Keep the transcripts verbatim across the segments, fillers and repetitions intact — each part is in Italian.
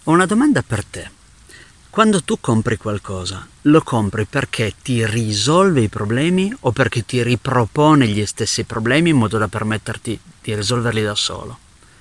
Ho una domanda per te. Quando tu compri qualcosa, lo compri perché ti risolve i problemi o perché ti ripropone gli stessi problemi in modo da permetterti di risolverli da solo?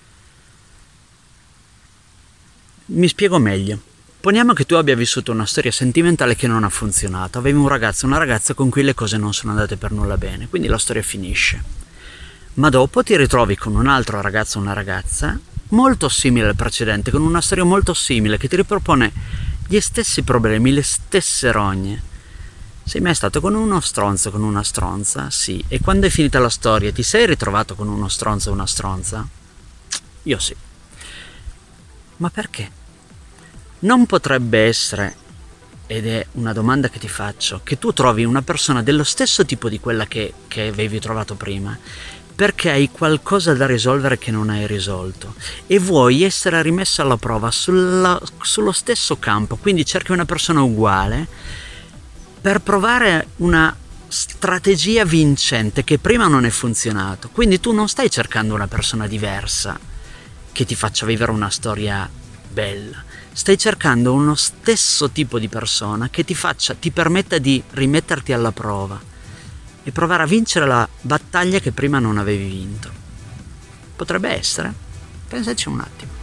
Mi spiego meglio. Poniamo che tu abbia vissuto una storia sentimentale che non ha funzionato. Avevi un ragazzo e una ragazza con cui le cose non sono andate per nulla bene, quindi la storia finisce. Ma dopo ti ritrovi con un altro ragazzo o una ragazza molto simile al precedente, con una storia molto simile, che ti ripropone gli stessi problemi, le stesse rogne. Sei mai stato con uno stronzo, con una stronza? Sì. E quando è finita la storia, ti sei ritrovato con uno stronzo e una stronza? Io sì. Ma perché? Non potrebbe essere, ed è una domanda che ti faccio, che tu trovi una persona dello stesso tipo di quella che, che avevi trovato prima, perché hai qualcosa da risolvere che non hai risolto e vuoi essere rimesso alla prova sulla, sullo stesso campo, quindi cerchi una persona uguale per provare una strategia vincente che prima non è funzionato. Quindi tu non stai cercando una persona diversa che ti faccia vivere una storia bella, stai cercando uno stesso tipo di persona che ti faccia, ti permetta di rimetterti alla prova e provare a vincere la battaglia che prima non avevi vinto. Potrebbe essere? Pensaci un attimo.